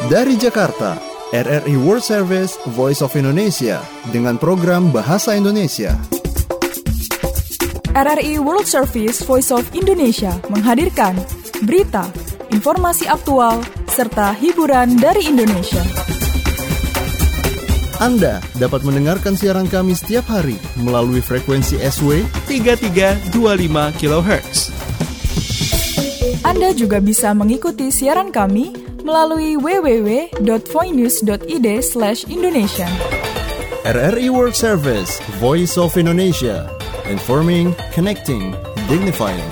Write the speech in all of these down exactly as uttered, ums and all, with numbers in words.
Dari Jakarta, R R I World Service Voice of Indonesia dengan program Bahasa Indonesia. R R I World Service Voice of Indonesia menghadirkan berita, informasi aktual, serta hiburan dari Indonesia. Anda dapat mendengarkan siaran kami setiap hari melalui frekuensi S W tiga tiga dua lima kilohertz. Anda juga bisa mengikuti siaran kami melalui w w w dot voinews dot i d slash indonesia. R R I World Service Voice of Indonesia. Informing, connecting, dignifying.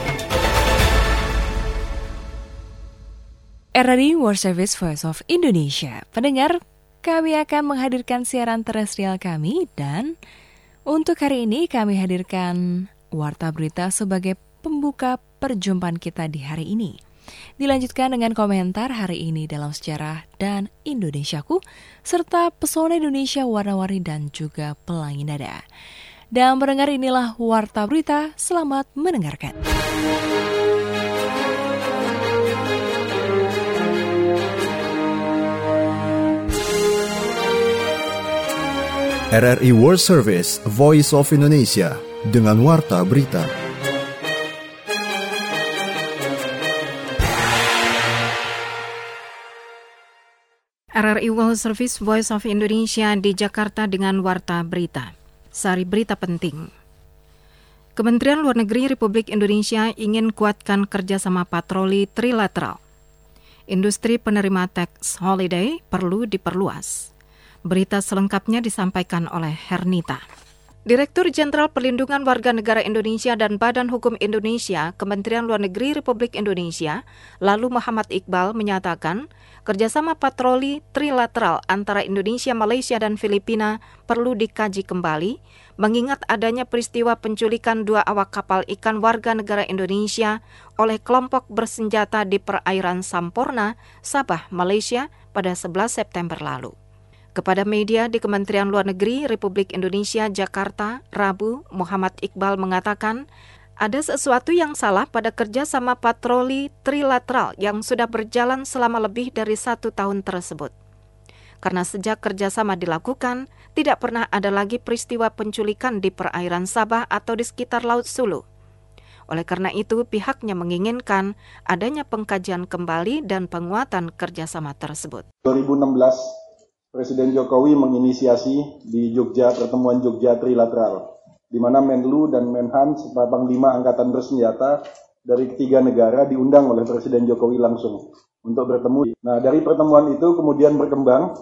R R I World Service Voice of Indonesia. Pendengar, kami akan menghadirkan siaran terestrial kami dan untuk hari ini kami hadirkan Warta Berita sebagai pembuka perjumpaan kita di hari ini. Dilanjutkan dengan komentar hari ini dalam sejarah dan Indonesiaku, serta pesona Indonesia warna-warni dan juga pelangi nada. Dan pendengar, inilah Warta Berita, selamat mendengarkan. R R I World Service Voice of Indonesia dengan Warta Berita. R R I World Service Voice of Indonesia di Jakarta dengan Warta Berita. Sari berita penting. Kementerian Luar Negeri Republik Indonesia ingin kuatkan kerjasama patroli trilateral. Industri penerima tax holiday perlu diperluas. Berita selengkapnya disampaikan oleh Hernita. Direktur Jenderal Perlindungan Warga Negara Indonesia dan Badan Hukum Indonesia, Kementerian Luar Negeri Republik Indonesia, lalu Muhammad Iqbal menyatakan, kerjasama patroli trilateral antara Indonesia, Malaysia, dan Filipina perlu dikaji kembali, mengingat adanya peristiwa penculikan dua awak kapal ikan warga negara Indonesia oleh kelompok bersenjata di perairan Samporna, Sabah, Malaysia pada sebelas September lalu. Kepada media di Kementerian Luar Negeri Republik Indonesia, Jakarta, Rabu, Muhammad Iqbal mengatakan, ada sesuatu yang salah pada kerjasama patroli trilateral yang sudah berjalan selama lebih dari satu tahun tersebut. Karena sejak kerjasama dilakukan, tidak pernah ada lagi peristiwa penculikan di perairan Sabah atau di sekitar Laut Sulu. Oleh karena itu, pihaknya menginginkan adanya pengkajian kembali dan penguatan kerjasama tersebut. dua ribu enam belas, Presiden Jokowi menginisiasi di Jogja pertemuan Jogja trilateral, di mana Menlu dan Menhan serta Panglima Angkatan Bersenjata dari ketiga negara diundang oleh Presiden Jokowi langsung untuk bertemu. Nah, dari pertemuan itu kemudian berkembang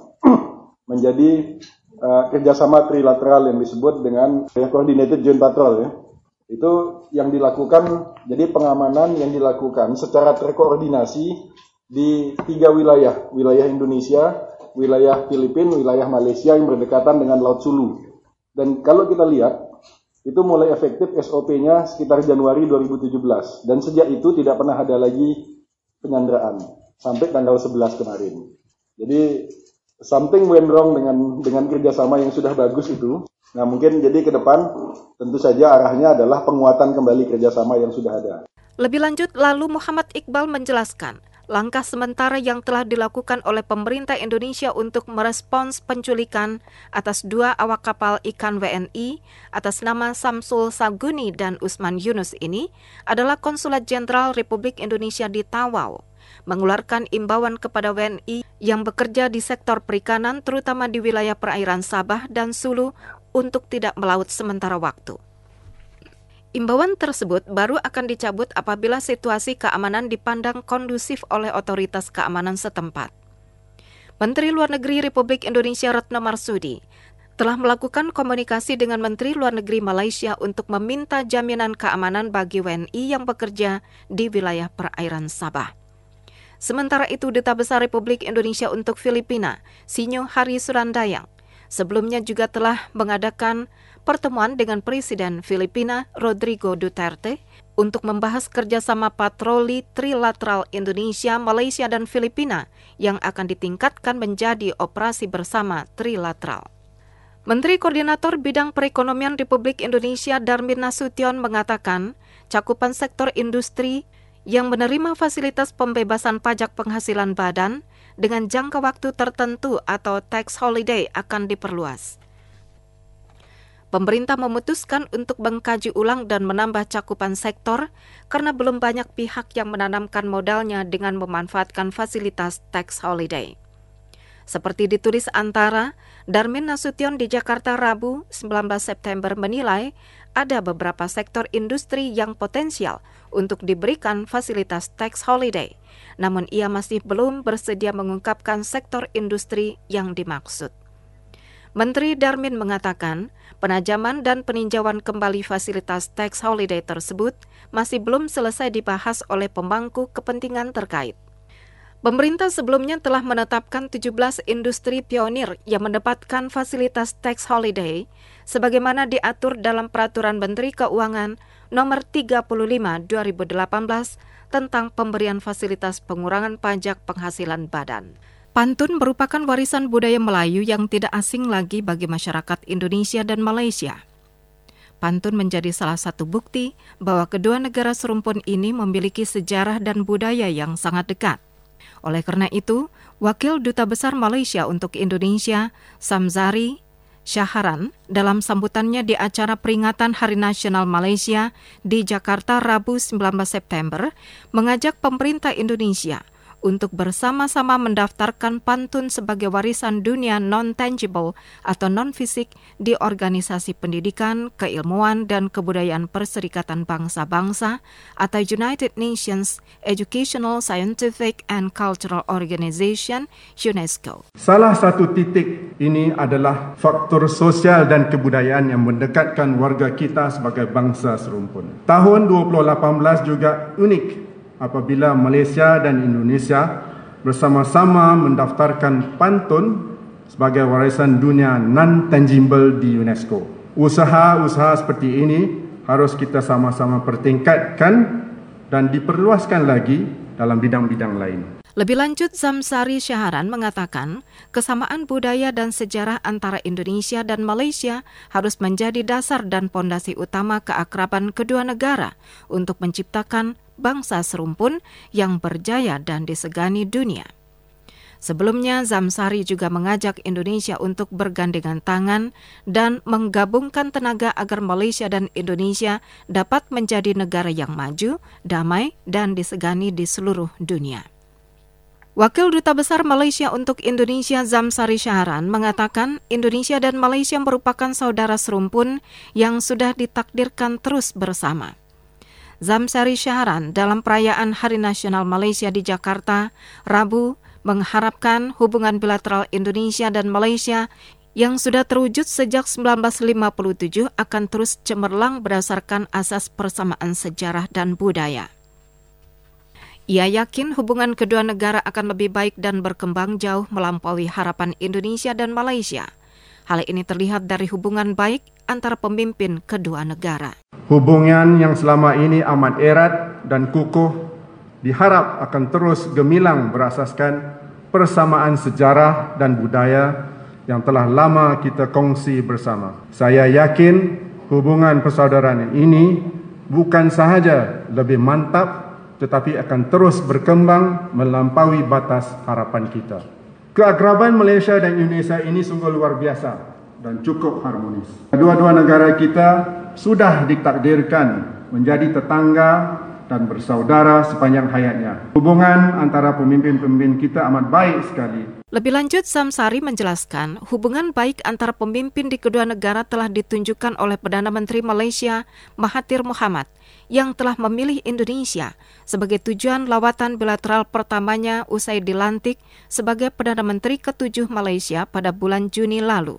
menjadi uh, kerjasama trilateral yang disebut dengan Coordinated Joint Patrol. Ya. Itu yang dilakukan, jadi pengamanan yang dilakukan secara terkoordinasi di tiga wilayah, wilayah Indonesia, wilayah Filipina, wilayah Malaysia yang berdekatan dengan Laut Sulu. Dan kalau kita lihat, itu mulai efektif S O P-nya sekitar Januari dua ribu tujuh belas. Dan sejak itu tidak pernah ada lagi penyanderaan sampai tanggal sebelas kemarin. Jadi something went wrong dengan dengan kerjasama yang sudah bagus itu. Nah mungkin jadi ke depan tentu saja arahnya adalah penguatan kembali kerjasama yang sudah ada. Lebih lanjut, lalu Muhammad Iqbal menjelaskan, langkah sementara yang telah dilakukan oleh pemerintah Indonesia untuk merespons penculikan atas dua awak kapal ikan W N I atas nama Samsul Saguni dan Usman Yunus ini adalah Konsulat Jenderal Republik Indonesia di Tawau mengeluarkan imbauan kepada W N I yang bekerja di sektor perikanan terutama di wilayah perairan Sabah dan Sulu untuk tidak melaut sementara waktu. Imbauan tersebut baru akan dicabut apabila situasi keamanan dipandang kondusif oleh otoritas keamanan setempat. Menteri Luar Negeri Republik Indonesia Retno Marsudi telah melakukan komunikasi dengan Menteri Luar Negeri Malaysia untuk meminta jaminan keamanan bagi W N I yang bekerja di wilayah perairan Sabah. Sementara itu, Duta Besar Republik Indonesia untuk Filipina, Sinyo Hari Surandayang, sebelumnya juga telah mengadakan pertemuan dengan Presiden Filipina Rodrigo Duterte untuk membahas kerjasama patroli trilateral Indonesia, Malaysia, dan Filipina yang akan ditingkatkan menjadi operasi bersama trilateral. Menteri Koordinator Bidang Perekonomian Republik Indonesia Darmin Nasution mengatakan cakupan sektor industri yang menerima fasilitas pembebasan pajak penghasilan badan dengan jangka waktu tertentu atau tax holiday akan diperluas. Pemerintah memutuskan untuk mengkaji ulang dan menambah cakupan sektor karena belum banyak pihak yang menanamkan modalnya dengan memanfaatkan fasilitas tax holiday. Seperti ditulis Antara, Darmin Nasution di Jakarta Rabu sembilan belas September menilai ada beberapa sektor industri yang potensial untuk diberikan fasilitas tax holiday. Namun ia masih belum bersedia mengungkapkan sektor industri yang dimaksud. Menteri Darmin mengatakan, penajaman dan peninjauan kembali fasilitas tax holiday tersebut masih belum selesai dibahas oleh pemangku kepentingan terkait. Pemerintah sebelumnya telah menetapkan tujuh belas industri pionir yang mendapatkan fasilitas tax holiday sebagaimana diatur dalam Peraturan Menteri Keuangan Nomor tiga puluh lima dua ribu delapan belas tentang pemberian fasilitas pengurangan pajak penghasilan badan. Pantun merupakan warisan budaya Melayu yang tidak asing lagi bagi masyarakat Indonesia dan Malaysia. Pantun menjadi salah satu bukti bahwa kedua negara serumpun ini memiliki sejarah dan budaya yang sangat dekat. Oleh karena itu, Wakil Duta Besar Malaysia untuk Indonesia, Samsari Syaharan, dalam sambutannya di acara peringatan Hari Nasional Malaysia di Jakarta Rabu sembilan belas September, mengajak pemerintah Indonesia untuk bersama-sama mendaftarkan pantun sebagai warisan dunia non-tangible atau non-fisik di Organisasi Pendidikan, Keilmuan, dan Kebudayaan Perserikatan Bangsa-Bangsa atau United Nations Educational, Scientific, and Cultural Organization, UNESCO. Salah satu titik ini adalah faktor sosial dan kebudayaan yang mendekatkan warga kita sebagai bangsa serumpun. Tahun dua ribu lapan belas juga unik apabila Malaysia dan Indonesia bersama-sama mendaftarkan pantun sebagai warisan dunia non-tangible di UNESCO. Usaha-usaha seperti ini harus kita sama-sama pertingkatkan dan diperluaskan lagi dalam bidang-bidang lain. Lebih lanjut, Samsari Syaharan mengatakan kesamaan budaya dan sejarah antara Indonesia dan Malaysia harus menjadi dasar dan pondasi utama keakraban kedua negara untuk menciptakan bangsa serumpun yang berjaya dan disegani dunia. Sebelumnya, Samsari juga mengajak Indonesia untuk bergandengan tangan dan menggabungkan tenaga agar Malaysia dan Indonesia dapat menjadi negara yang maju, damai, dan disegani di seluruh dunia. Wakil Duta Besar Malaysia untuk Indonesia Samsari Syaharan mengatakan Indonesia dan Malaysia merupakan saudara serumpun yang sudah ditakdirkan terus bersama. Samsari Syaharan dalam perayaan Hari Nasional Malaysia di Jakarta, Rabu, mengharapkan hubungan bilateral Indonesia dan Malaysia yang sudah terwujud sejak sembilan belas lima puluh tujuh akan terus cemerlang berdasarkan asas persamaan sejarah dan budaya. Ia yakin hubungan kedua negara akan lebih baik dan berkembang jauh melampaui harapan Indonesia dan Malaysia. Hal ini terlihat dari hubungan baik antara pemimpin kedua negara. Hubungan yang selama ini amat erat dan kukuh diharap akan terus gemilang berasaskan persamaan sejarah dan budaya yang telah lama kita kongsi bersama. Saya yakin hubungan persaudaraan ini bukan sahaja lebih mantap tetapi akan terus berkembang melampaui batas harapan kita. Keakraban Malaysia dan Indonesia ini sungguh luar biasa dan cukup harmonis. Kedua-dua negara kita sudah ditakdirkan menjadi tetangga dan bersaudara sepanjang hayatnya. Hubungan antara pemimpin-pemimpin kita amat baik sekali. Lebih lanjut, Samsari menjelaskan hubungan baik antara pemimpin di kedua negara telah ditunjukkan oleh Perdana Menteri Malaysia Mahathir Mohamad yang telah memilih Indonesia sebagai tujuan lawatan bilateral pertamanya usai dilantik sebagai Perdana Menteri ketujuh Malaysia pada bulan Juni lalu.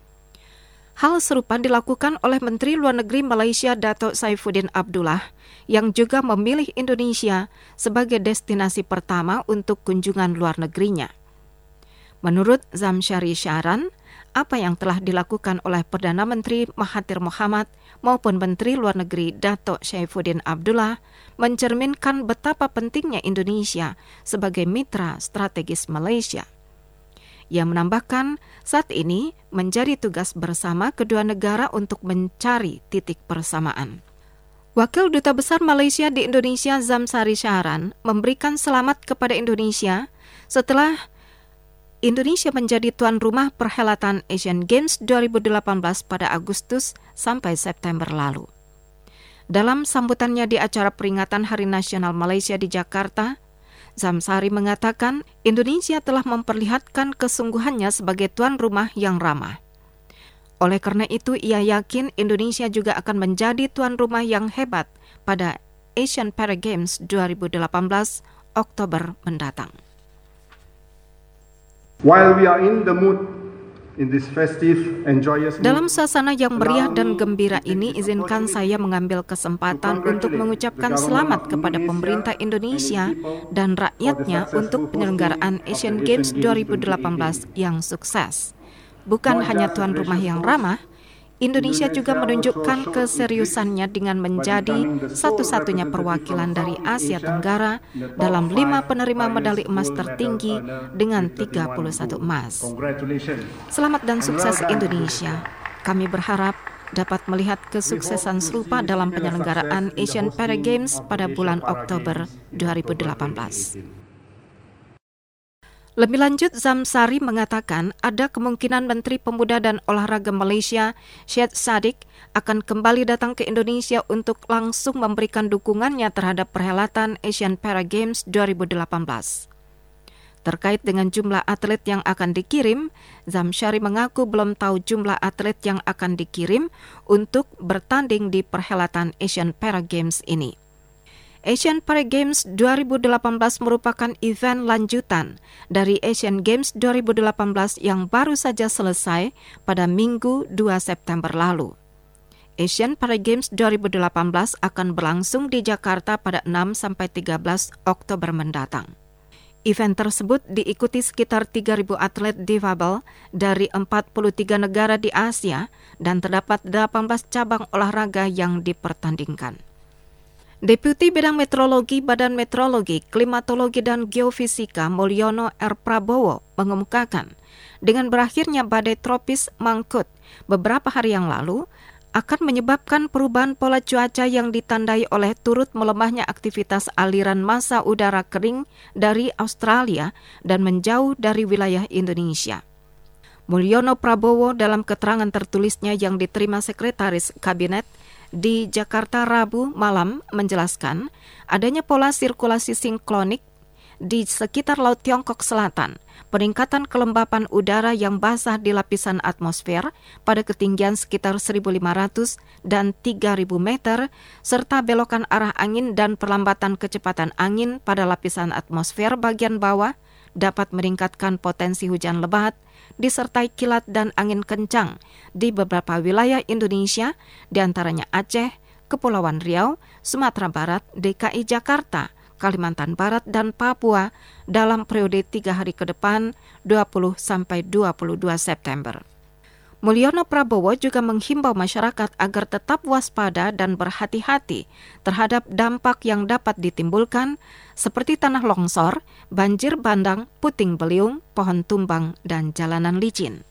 Hal serupa dilakukan oleh Menteri Luar Negeri Malaysia Datuk Saifuddin Abdullah yang juga memilih Indonesia sebagai destinasi pertama untuk kunjungan luar negerinya. Menurut Samsari Syaharan, apa yang telah dilakukan oleh Perdana Menteri Mahathir Mohamad maupun Menteri Luar Negeri Datuk Saifuddin Abdullah mencerminkan betapa pentingnya Indonesia sebagai mitra strategis Malaysia. Ia menambahkan, saat ini menjadi tugas bersama kedua negara untuk mencari titik persamaan. Wakil Duta Besar Malaysia di Indonesia Samsari Syaharan memberikan selamat kepada Indonesia setelah Indonesia menjadi tuan rumah perhelatan Asian Games dua ribu delapan belas pada Agustus sampai September lalu. Dalam sambutannya di acara peringatan Hari Nasional Malaysia di Jakarta, Zamsari mengatakan Indonesia telah memperlihatkan kesungguhannya sebagai tuan rumah yang ramah. Oleh karena itu, ia yakin Indonesia juga akan menjadi tuan rumah yang hebat pada Asian Para Games dua ribu delapan belas Oktober mendatang. While we are in the mood in this festive and joyous mood, dalam suasana yang meriah dan gembira ini, izinkan saya mengambil kesempatan untuk mengucapkan selamat kepada pemerintah Indonesia dan rakyatnya untuk penyelenggaraan Asian Games dua ribu delapan belas yang sukses. Bukan hanya tuan rumah yang ramah, Indonesia juga menunjukkan keseriusannya dengan menjadi satu-satunya perwakilan dari Asia Tenggara dalam lima penerima medali emas tertinggi dengan tiga puluh satu emas. Selamat dan sukses Indonesia. Kami berharap dapat melihat kesuksesan serupa dalam penyelenggaraan Asian Para Games pada bulan Oktober dua ribu delapan belas. Lebih lanjut, Zamsari mengatakan ada kemungkinan Menteri Pemuda dan Olahraga Malaysia, Syed Saddiq, akan kembali datang ke Indonesia untuk langsung memberikan dukungannya terhadap perhelatan Asian Para Games dua ribu delapan belas. Terkait dengan jumlah atlet yang akan dikirim, Zamsari mengaku belum tahu jumlah atlet yang akan dikirim untuk bertanding di perhelatan Asian Para Games ini. Asian Para Games dua ribu delapan belas merupakan event lanjutan dari Asian Games dua ribu delapan belas yang baru saja selesai pada Minggu dua September lalu. Asian Para Games dua ribu delapan belas akan berlangsung di Jakarta pada enam sampai tiga belas Oktober mendatang. Event tersebut diikuti sekitar tiga ribu atlet difabel dari empat puluh tiga negara di Asia dan terdapat delapan belas cabang olahraga yang dipertandingkan. Deputi Bidang Meteorologi Badan Meteorologi, Klimatologi dan Geofisika Mulyono R. Prabowo mengemukakan, dengan berakhirnya badai tropis Mangkhut beberapa hari yang lalu, akan menyebabkan perubahan pola cuaca yang ditandai oleh turut melemahnya aktivitas aliran massa udara kering dari Australia dan menjauh dari wilayah Indonesia. Mulyono Prabowo dalam keterangan tertulisnya yang diterima Sekretaris Kabinet di Jakarta Rabu malam menjelaskan adanya pola sirkulasi sinklonik di sekitar Laut Tiongkok Selatan, peningkatan kelembapan udara yang basah di lapisan atmosfer pada ketinggian sekitar seribu lima ratus dan tiga ribu meter, serta belokan arah angin dan perlambatan kecepatan angin pada lapisan atmosfer bagian bawah dapat meningkatkan potensi hujan lebat, disertai kilat dan angin kencang di beberapa wilayah Indonesia, diantaranya Aceh, Kepulauan Riau, Sumatera Barat, D K I Jakarta, Kalimantan Barat, dan Papua dalam periode tiga hari ke depan, dua puluh sampai dua puluh dua September. Mulyono Prabowo juga menghimbau masyarakat agar tetap waspada dan berhati-hati terhadap dampak yang dapat ditimbulkan seperti tanah longsor, banjir bandang, puting beliung, pohon tumbang, dan jalanan licin.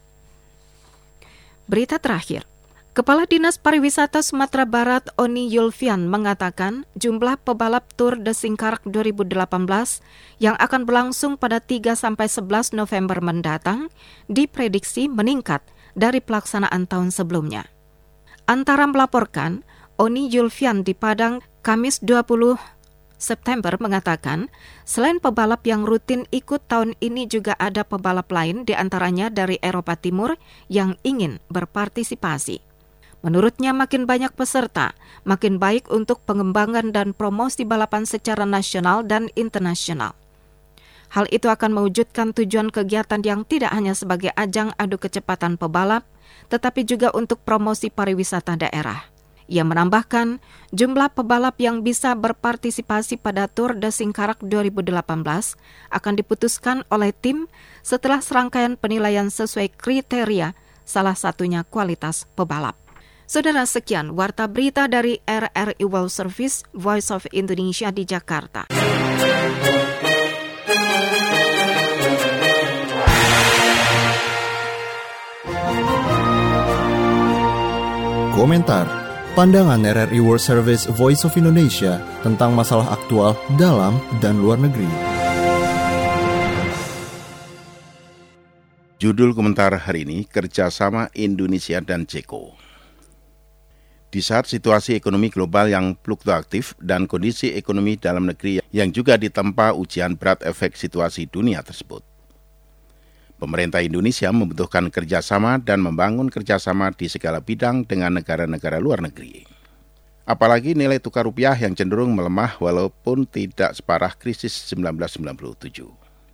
Berita terakhir. Kepala Dinas Pariwisata Sumatera Barat Oni Yulfian mengatakan jumlah pebalap Tour de Singkarak dua ribu delapan belas yang akan berlangsung pada tiga sampai sebelas November mendatang diprediksi meningkat dari pelaksanaan tahun sebelumnya. Antara melaporkan, Oni Yulfian di Padang Kamis dua puluh September mengatakan, selain pebalap yang rutin ikut tahun ini juga ada pebalap lain di antaranya dari Eropa Timur yang ingin berpartisipasi. Menurutnya makin banyak peserta, makin baik untuk pengembangan dan promosi balapan secara nasional dan internasional. Hal itu akan mewujudkan tujuan kegiatan yang tidak hanya sebagai ajang adu kecepatan pebalap, tetapi juga untuk promosi pariwisata daerah. Ia menambahkan, jumlah pebalap yang bisa berpartisipasi pada Tour de Singkarak dua ribu delapan belas akan diputuskan oleh tim setelah serangkaian penilaian sesuai kriteria, salah satunya kualitas pebalap. Saudara, sekian Warta Berita dari R R I World Service, Voice of Indonesia di Jakarta. Komentar, pandangan R R I World Service Voice of Indonesia tentang masalah aktual dalam dan luar negeri. Judul komentar hari ini, kerjasama Indonesia dan Ceko. Di saat situasi ekonomi global yang fluktuatif dan kondisi ekonomi dalam negeri yang juga ditempa ujian berat efek situasi dunia tersebut, pemerintah Indonesia membutuhkan kerjasama dan membangun kerjasama di segala bidang dengan negara-negara luar negeri. Apalagi nilai tukar rupiah yang cenderung melemah walaupun tidak separah krisis seribu sembilan ratus sembilan puluh tujuh.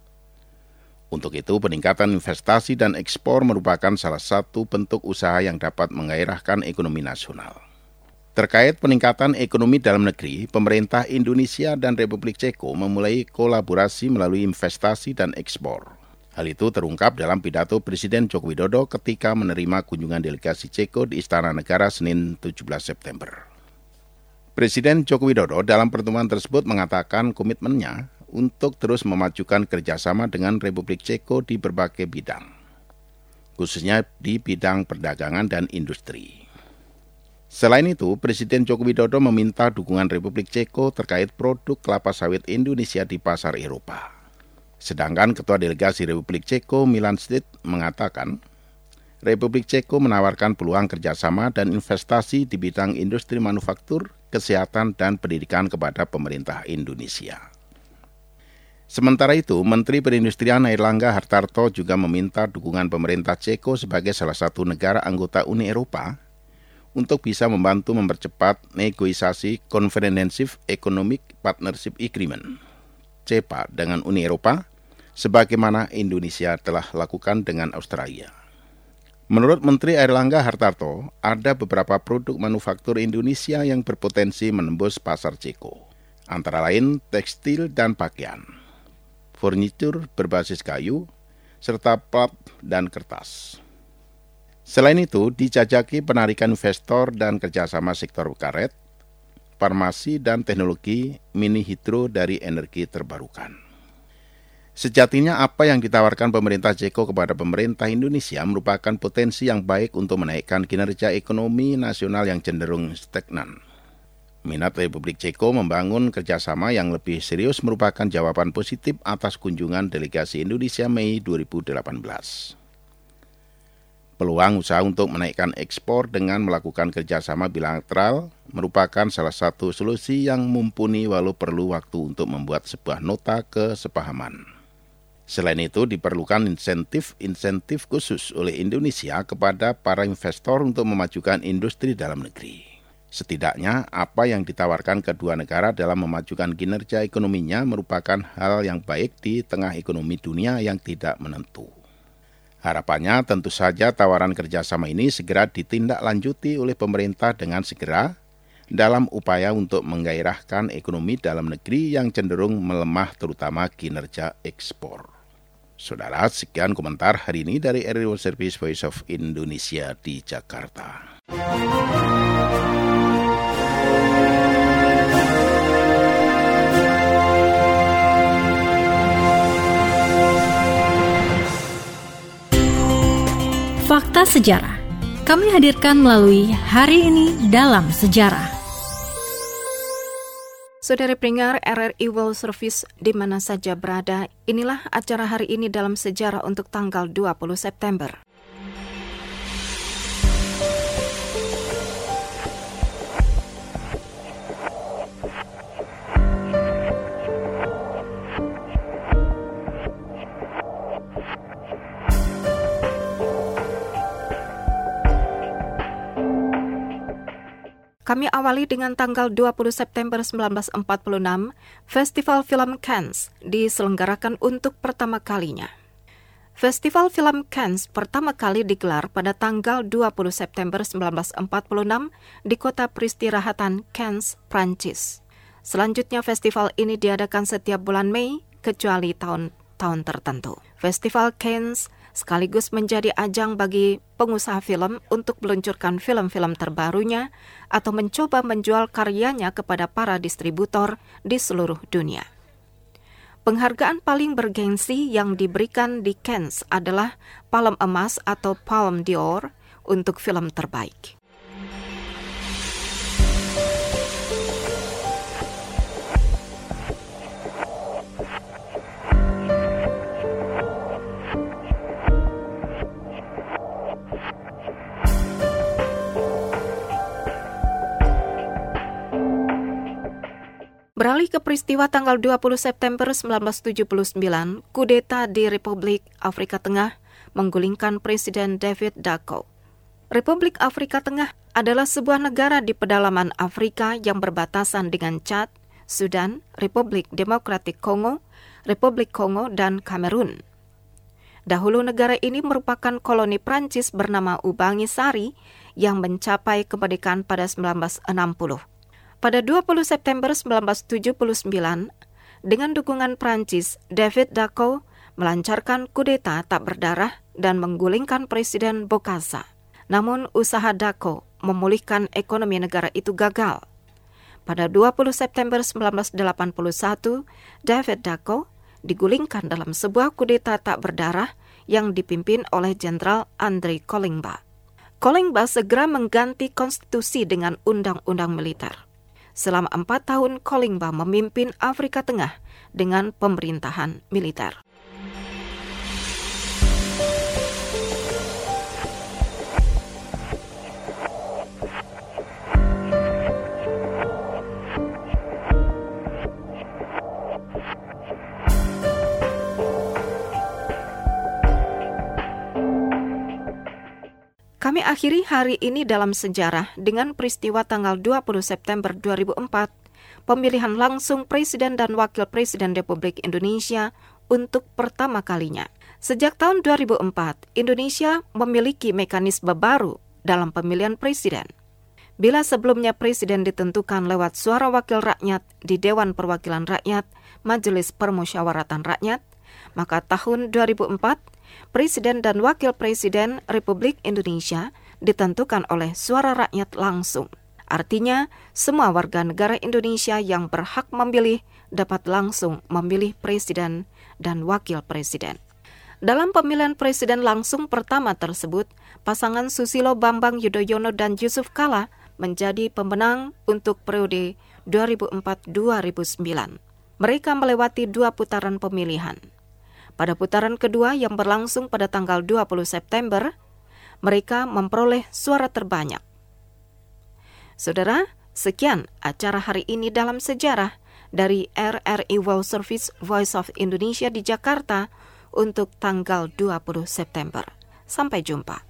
Untuk itu, peningkatan investasi dan ekspor merupakan salah satu bentuk usaha yang dapat menggairahkan ekonomi nasional. Terkait peningkatan ekonomi dalam negeri, pemerintah Indonesia dan Republik Ceko memulai kolaborasi melalui investasi dan ekspor. Hal itu terungkap dalam pidato Presiden Joko Widodo ketika menerima kunjungan delegasi Ceko di Istana Negara Senin tujuh belas September. Presiden Joko Widodo dalam pertemuan tersebut mengatakan komitmennya untuk terus memajukan kerjasama dengan Republik Ceko di berbagai bidang, khususnya di bidang perdagangan dan industri. Selain itu, Presiden Joko Widodo meminta dukungan Republik Ceko terkait produk kelapa sawit Indonesia di pasar Eropa. Sedangkan Ketua Delegasi Republik Ceko Milan Stić mengatakan, Republik Ceko menawarkan peluang kerjasama dan investasi di bidang industri manufaktur, kesehatan, dan pendidikan kepada pemerintah Indonesia. Sementara itu, Menteri Perindustrian Airlangga Hartarto juga meminta dukungan pemerintah Ceko sebagai salah satu negara anggota Uni Eropa untuk bisa membantu mempercepat negosiasi Comprehensive Economic Partnership Agreement C E P A dengan Uni Eropa, sebagaimana Indonesia telah lakukan dengan Australia. Menurut Menteri Airlangga Hartarto, ada beberapa produk manufaktur Indonesia yang berpotensi menembus pasar Ceko, antara lain tekstil dan pakaian, furnitur berbasis kayu, serta pulp dan kertas. Selain itu, dijajaki penarikan investor dan kerjasama sektor karet, farmasi, dan teknologi mini hidro dari energi terbarukan. Sejatinya apa yang ditawarkan pemerintah Ceko kepada pemerintah Indonesia merupakan potensi yang baik untuk menaikkan kinerja ekonomi nasional yang cenderung stagnan. Minat Republik Ceko membangun kerjasama yang lebih serius merupakan jawaban positif atas kunjungan delegasi Indonesia Mei dua ribu delapan belas. Peluang usaha untuk menaikkan ekspor dengan melakukan kerjasama bilateral merupakan salah satu solusi yang mumpuni walau perlu waktu untuk membuat sebuah nota kesepahaman. Selain itu, diperlukan insentif-insentif khusus oleh Indonesia kepada para investor untuk memajukan industri dalam negeri. Setidaknya, apa yang ditawarkan kedua negara dalam memajukan kinerja ekonominya merupakan hal yang baik di tengah ekonomi dunia yang tidak menentu. Harapannya tentu saja tawaran kerjasama ini segera ditindaklanjuti oleh pemerintah dengan segera dalam upaya untuk menggairahkan ekonomi dalam negeri yang cenderung melemah terutama kinerja ekspor. Saudara, sekian komentar hari ini dari R R I World Service Voice of Indonesia di Jakarta. Fakta Sejarah kami hadirkan melalui Hari Ini Dalam Sejarah. Saudara pendengar R R I World Service di mana saja berada, inilah acara Hari Ini Dalam Sejarah untuk tanggal dua puluh September. Kami awali dengan tanggal dua puluh September seribu sembilan ratus empat puluh enam, Festival Film Cannes diselenggarakan untuk pertama kalinya. Festival Film Cannes pertama kali digelar pada tanggal dua puluh September seribu sembilan ratus empat puluh enam di kota peristirahatan Cannes, Prancis. Selanjutnya festival ini diadakan setiap bulan Mei, kecuali tahun-tahun tertentu. Festival Cannes sekaligus menjadi ajang bagi pengusaha film untuk meluncurkan film-film terbarunya atau mencoba menjual karyanya kepada para distributor di seluruh dunia. Penghargaan paling bergengsi yang diberikan di Cannes adalah Palm Emas atau Palme d'Or untuk film terbaik. Beralih ke peristiwa tanggal dua puluh September seribu sembilan ratus tujuh puluh sembilan, kudeta di Republik Afrika Tengah menggulingkan Presiden David Dacko. Republik Afrika Tengah adalah sebuah negara di pedalaman Afrika yang berbatasan dengan Chad, Sudan, Republik Demokratik Kongo, Republik Kongo, dan Kamerun. Dahulu negara ini merupakan koloni Prancis bernama Ubangi Sari yang mencapai kemerdekaan pada seribu sembilan ratus enam puluh. Pada dua puluh September seribu sembilan ratus tujuh puluh sembilan, dengan dukungan Prancis, David Dacko melancarkan kudeta tak berdarah dan menggulingkan Presiden Bokassa. Namun usaha Dacko memulihkan ekonomi negara itu gagal. Pada dua puluh September seribu sembilan ratus delapan puluh satu, David Dacko digulingkan dalam sebuah kudeta tak berdarah yang dipimpin oleh Jenderal André Kolingba. Kolingba segera mengganti konstitusi dengan undang-undang militer. Selama empat tahun, Kolingba memimpin Afrika Tengah dengan pemerintahan militer. Kami akhiri hari ini dalam sejarah dengan peristiwa tanggal dua puluh September dua ribu empat, pemilihan langsung Presiden dan Wakil Presiden Republik Indonesia untuk pertama kalinya. Sejak tahun dua ribu empat, Indonesia memiliki mekanisme baru dalam pemilihan presiden. Bila sebelumnya presiden ditentukan lewat suara wakil rakyat di Dewan Perwakilan Rakyat, Majelis Permusyawaratan Rakyat, maka tahun dua ribu empat, Presiden dan Wakil Presiden Republik Indonesia ditentukan oleh suara rakyat langsung. Artinya, semua warga negara Indonesia yang berhak memilih dapat langsung memilih Presiden dan Wakil Presiden. Dalam pemilihan presiden langsung pertama tersebut, pasangan Susilo Bambang Yudhoyono dan Yusuf Kala menjadi pemenang untuk periode dua ribu empat sampai dua ribu sembilan. Mereka melewati dua putaran pemilihan. Pada putaran kedua yang berlangsung pada tanggal dua puluh September, mereka memperoleh suara terbanyak. Saudara, sekian acara hari ini dalam sejarah dari R R I World Service Voice of Indonesia di Jakarta untuk tanggal dua puluh September. Sampai jumpa.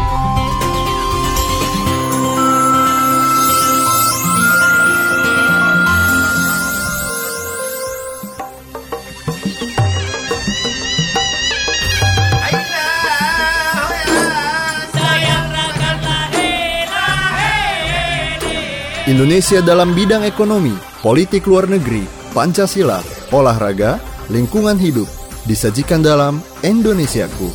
Indonesia dalam bidang ekonomi, politik luar negeri, Pancasila, olahraga, lingkungan hidup, disajikan dalam Indonesiaku.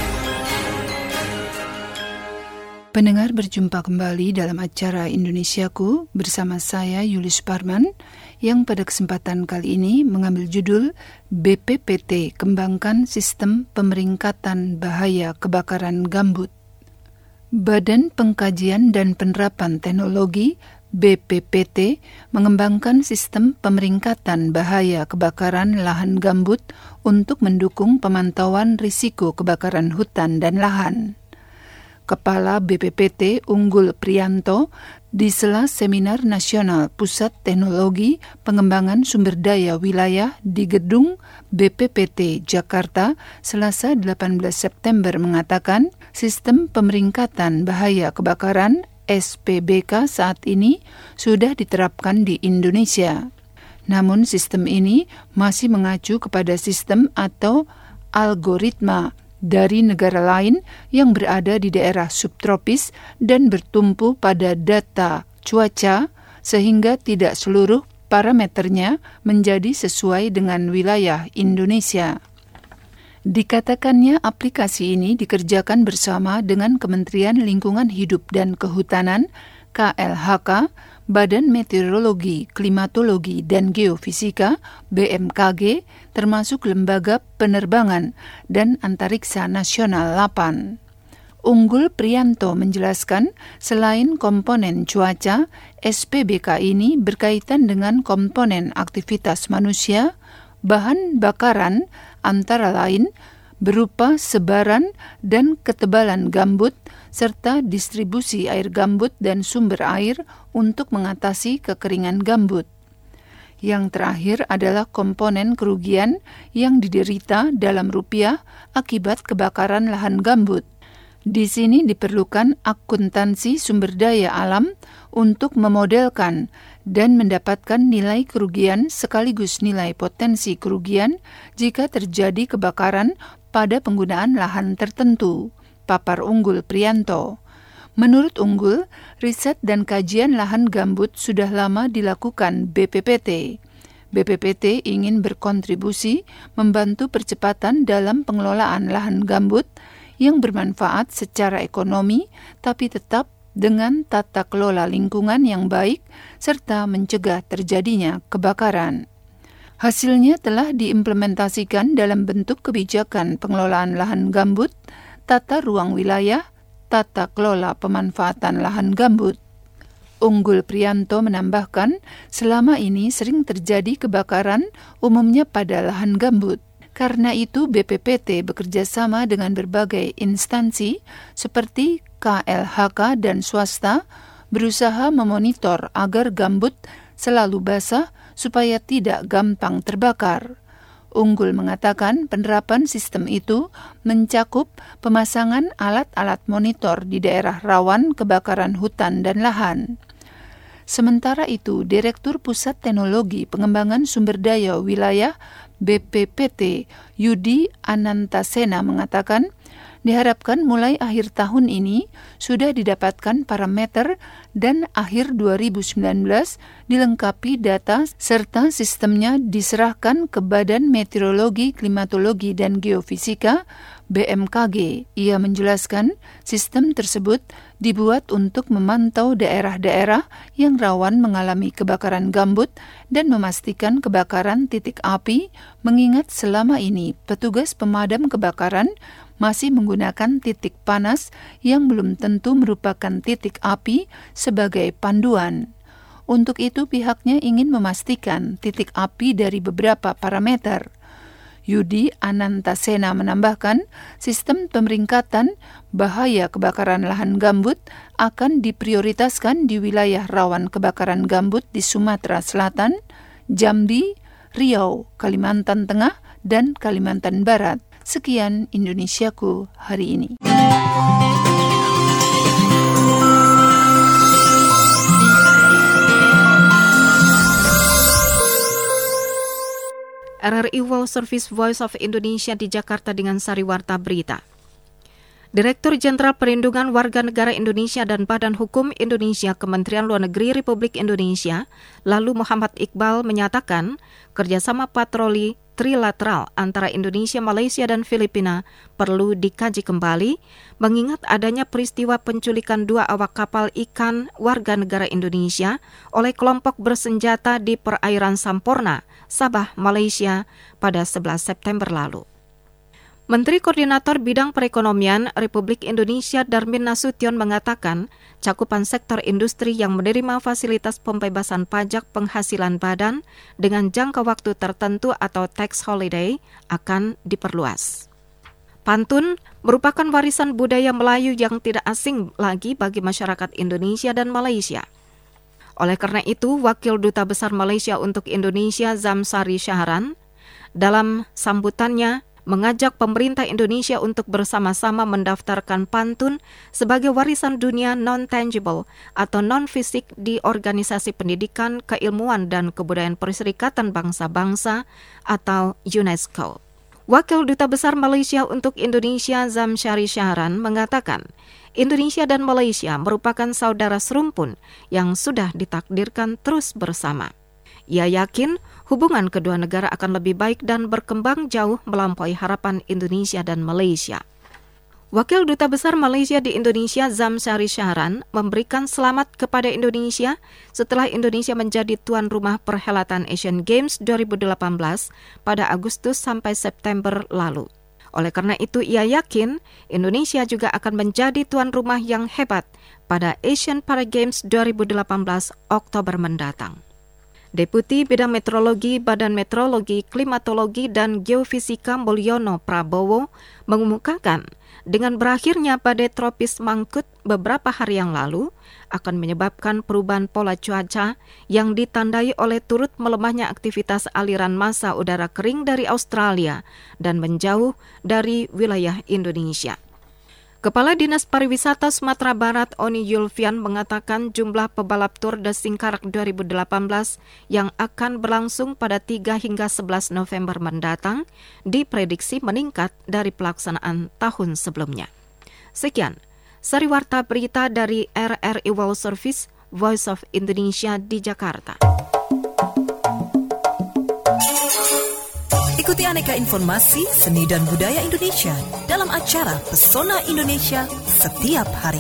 Pendengar, berjumpa kembali dalam acara Indonesiaku bersama saya Yulis Parman yang pada kesempatan kali ini mengambil judul B P P T Kembangkan Sistem Pemeringkatan Bahaya Kebakaran Gambut. Badan Pengkajian dan Penerapan Teknologi B P P T mengembangkan sistem pemeringkatan bahaya kebakaran lahan gambut untuk mendukung pemantauan risiko kebakaran hutan dan lahan. Kepala B P P T Unggul Priyanto di sela Seminar Nasional Pusat Teknologi Pengembangan Sumber Daya Wilayah di Gedung B P P T Jakarta Selasa delapan belas September mengatakan sistem pemeringkatan bahaya kebakaran S P B K saat ini sudah diterapkan di Indonesia. Namun sistem ini masih mengacu kepada sistem atau algoritma dari negara lain yang berada di daerah subtropis dan bertumpu pada data cuaca sehingga tidak seluruh parameternya menjadi sesuai dengan wilayah Indonesia. Dikatakannya aplikasi ini dikerjakan bersama dengan Kementerian Lingkungan Hidup dan Kehutanan, K L H K, Badan Meteorologi, Klimatologi, dan Geofisika, B M K G, termasuk Lembaga Penerbangan dan Antariksa Nasional delapan. Unggul Priyanto menjelaskan, selain komponen cuaca, S P B K ini berkaitan dengan komponen aktivitas manusia, bahan bakaran, antara lain berupa sebaran dan ketebalan gambut, serta distribusi air gambut dan sumber air untuk mengatasi kekeringan gambut. Yang terakhir adalah komponen kerugian yang diderita dalam rupiah akibat kebakaran lahan gambut. Di sini diperlukan akuntansi sumber daya alam untuk memodelkan dan mendapatkan nilai kerugian sekaligus nilai potensi kerugian jika terjadi kebakaran pada penggunaan lahan tertentu, papar Unggul Priyanto. Menurut Unggul, riset dan kajian lahan gambut sudah lama dilakukan B P P T. B P P T ingin berkontribusi membantu percepatan dalam pengelolaan lahan gambut yang bermanfaat secara ekonomi, tapi tetap dengan tata kelola lingkungan yang baik, serta mencegah terjadinya kebakaran. Hasilnya telah diimplementasikan dalam bentuk kebijakan pengelolaan lahan gambut, tata ruang wilayah, tata kelola pemanfaatan lahan gambut. Unggul Priyanto menambahkan, selama ini sering terjadi kebakaran umumnya pada lahan gambut. Karena itu B P P T bekerja sama dengan berbagai instansi seperti K L H K dan swasta berusaha memonitor agar gambut selalu basah supaya tidak gampang terbakar. Unggul mengatakan penerapan sistem itu mencakup pemasangan alat-alat monitor di daerah rawan kebakaran hutan dan lahan. Sementara itu, Direktur Pusat Teknologi Pengembangan Sumber Daya Wilayah B P P T Yudi Anantasena mengatakan, diharapkan mulai akhir tahun ini sudah didapatkan parameter dan akhir dua ribu sembilan belas dilengkapi data serta sistemnya diserahkan ke Badan Meteorologi, Klimatologi, dan Geofisika B M K G. Ia menjelaskan sistem tersebut dibuat untuk memantau daerah-daerah yang rawan mengalami kebakaran gambut dan memastikan kebakaran titik api, mengingat selama ini petugas pemadam kebakaran masih menggunakan titik panas yang belum tentu merupakan titik api sebagai panduan. Untuk itu pihaknya ingin memastikan titik api dari beberapa parameter. Yudi Anantasena menambahkan, sistem pemeringkatan bahaya kebakaran lahan gambut akan diprioritaskan di wilayah rawan kebakaran gambut di Sumatera Selatan, Jambi, Riau, Kalimantan Tengah, dan Kalimantan Barat. Sekian Indonesiaku hari ini. R R I World Service Voice of Indonesia di Jakarta dengan Sari Warta Berita. Direktur Jenderal Perlindungan Warga Negara Indonesia dan Badan Hukum Indonesia Kementerian Luar Negeri Republik Indonesia, lalu Muhammad Iqbal menyatakan kerjasama patroli trilateral antara Indonesia, Malaysia, dan Filipina perlu dikaji kembali, mengingat adanya peristiwa penculikan dua awak kapal ikan warga negara Indonesia oleh kelompok bersenjata di perairan Sampurna, Sabah, Malaysia pada sebelas September lalu. Menteri Koordinator Bidang Perekonomian Republik Indonesia Darmin Nasution mengatakan cakupan sektor industri yang menerima fasilitas pembebasan pajak penghasilan badan dengan jangka waktu tertentu atau tax holiday akan diperluas. Pantun merupakan warisan budaya Melayu yang tidak asing lagi bagi masyarakat Indonesia dan Malaysia. Oleh karena itu, Wakil Duta Besar Malaysia untuk Indonesia Zamsari Syahran dalam sambutannya mengajak pemerintah Indonesia untuk bersama-sama mendaftarkan pantun sebagai warisan dunia non-tangible atau non-fisik di Organisasi Pendidikan, Keilmuan, dan Kebudayaan Perserikatan Bangsa-Bangsa atau UNESCO. Wakil Duta Besar Malaysia untuk Indonesia Zamsari Syahran mengatakan, Indonesia dan Malaysia merupakan saudara serumpun yang sudah ditakdirkan terus bersama. Ia yakin hubungan kedua negara akan lebih baik dan berkembang jauh melampaui harapan Indonesia dan Malaysia. Wakil Duta Besar Malaysia di Indonesia Zamsari Syahran memberikan selamat kepada Indonesia setelah Indonesia menjadi tuan rumah perhelatan Asian Games dua ribu delapan belas pada Agustus sampai September lalu. Oleh karena itu, ia yakin Indonesia juga akan menjadi tuan rumah yang hebat pada Asian Para Games dua ribu delapan belas Oktober mendatang. Deputi Bidang Meteorologi Badan Meteorologi, Klimatologi, dan Geofisika Mulyono Prabowo mengumumkakan dengan berakhirnya badai tropis Mangkhut beberapa hari yang lalu akan menyebabkan perubahan pola cuaca yang ditandai oleh turut melemahnya aktivitas aliran massa udara kering dari Australia dan menjauh dari wilayah Indonesia. Kepala Dinas Pariwisata Sumatera Barat Oni Yulfian mengatakan jumlah pebalap Tour de Singkarak dua ribu delapan belas yang akan berlangsung pada tiga hingga sebelas November mendatang diprediksi meningkat dari pelaksanaan tahun sebelumnya. Sekian, seri warta berita dari R R I World Service Voice of Indonesia di Jakarta. Ikuti aneka informasi seni dan budaya Indonesia dalam acara Pesona Indonesia setiap hari.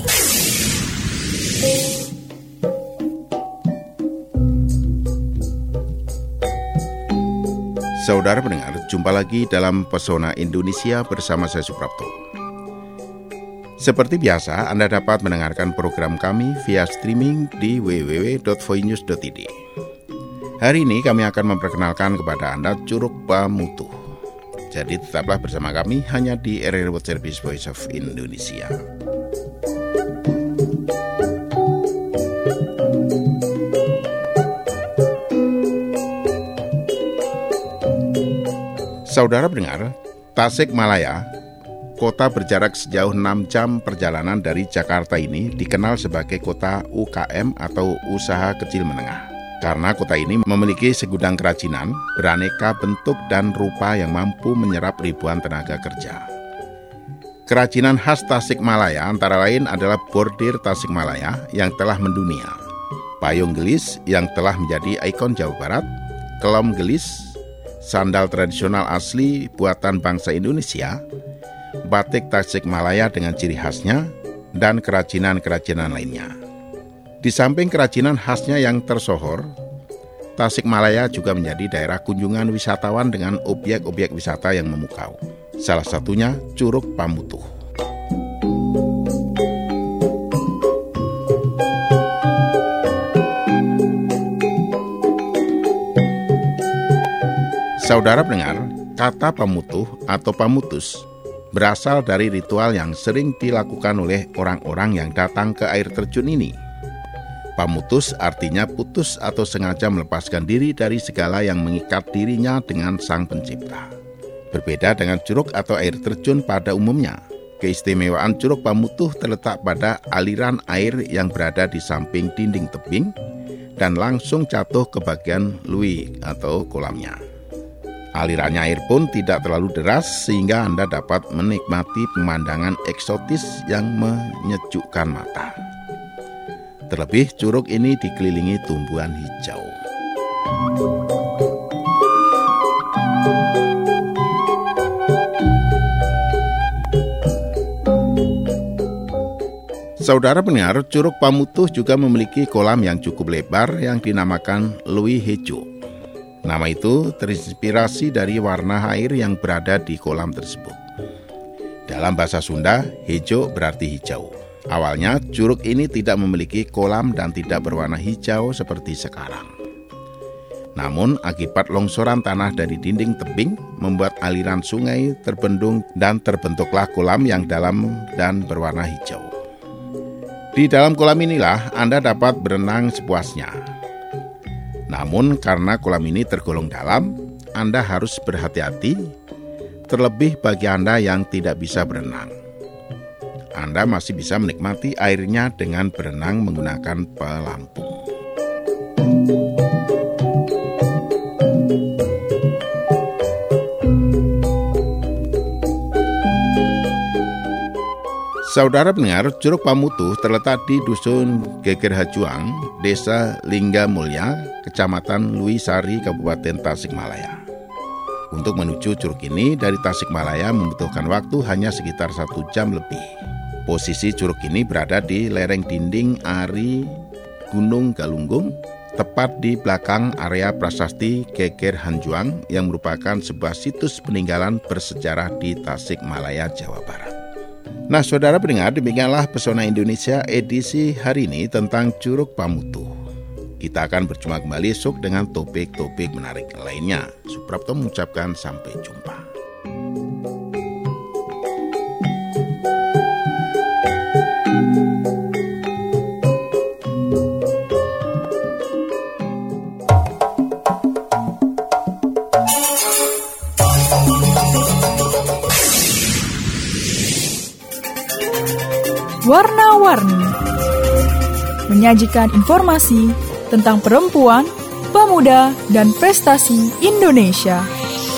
Saudara pendengar, jumpa lagi dalam Pesona Indonesia bersama saya Suprapto. Seperti biasa, Anda dapat mendengarkan program kami via streaming di w w w titik voinews titik i d. Hari ini kami akan memperkenalkan kepada Anda Curug Pamutuh. Jadi tetaplah bersama kami hanya di R R I World Service Voice of Indonesia. Saudara pendengar, Tasikmalaya, kota berjarak sejauh enam jam perjalanan dari Jakarta ini dikenal sebagai kota U K M atau usaha kecil menengah. Karena kota ini memiliki segudang kerajinan, beraneka bentuk dan rupa yang mampu menyerap ribuan tenaga kerja. Kerajinan khas Tasikmalaya antara lain adalah bordir Tasikmalaya yang telah mendunia, payung gelis yang telah menjadi ikon Jawa Barat, kelom gelis, sandal tradisional asli buatan bangsa Indonesia, batik Tasikmalaya dengan ciri khasnya, dan kerajinan-kerajinan lainnya. Di samping kerajinan khasnya yang tersohor, Tasikmalaya juga menjadi daerah kunjungan wisatawan dengan objek-objek wisata yang memukau. Salah satunya Curug Pamutuh. Saudara pendengar, kata pamutuh atau pamutus berasal dari ritual yang sering dilakukan oleh orang-orang yang datang ke air terjun ini. Pamutus artinya putus atau sengaja melepaskan diri dari segala yang mengikat dirinya dengan Sang Pencipta. Berbeda dengan curug atau air terjun pada umumnya, keistimewaan Curug Pamutuh terletak pada aliran air yang berada di samping dinding tebing dan langsung jatuh ke bagian lui atau kolamnya. Alirannya air pun tidak terlalu deras sehingga Anda dapat menikmati pemandangan eksotis yang menyejukkan mata. Terlebih curug ini dikelilingi tumbuhan hijau. Saudara pendengar, Curug Pamutuh juga memiliki kolam yang cukup lebar yang dinamakan Lui Hejo. Nama itu terinspirasi dari warna air yang berada di kolam tersebut. Dalam bahasa Sunda, hejo berarti hijau. Awalnya, curug ini tidak memiliki kolam dan tidak berwarna hijau seperti sekarang. Namun, akibat longsoran tanah dari dinding tebing, membuat aliran sungai terbendung dan terbentuklah kolam yang dalam dan berwarna hijau. Di dalam kolam inilah Anda dapat berenang sepuasnya. Namun, karena kolam ini tergolong dalam, Anda harus berhati-hati, terlebih bagi Anda yang tidak bisa berenang. Anda masih bisa menikmati airnya dengan berenang menggunakan pelampung. Saudara pendengar, Curug Pamutuh terletak di Dusun Geger Hajuang, Desa Lingga Mulya, Kecamatan Luisari, Kabupaten Tasikmalaya. Untuk menuju curug ini dari Tasikmalaya membutuhkan waktu hanya sekitar satu jam lebih. Posisi curug ini berada di lereng dinding Ari Gunung Galunggung, tepat di belakang area prasasti Geger Hajuang yang merupakan sebuah situs peninggalan bersejarah di Tasikmalaya, Jawa Barat. Nah, saudara pendengar, demikianlah Pesona Indonesia edisi hari ini tentang Curug Pamutuh. Kita akan berjumpa kembali esok dengan topik-topik menarik lainnya. Suprapto mengucapkan sampai jumpa. Warna-warni menyajikan informasi tentang perempuan, pemuda, dan prestasi Indonesia.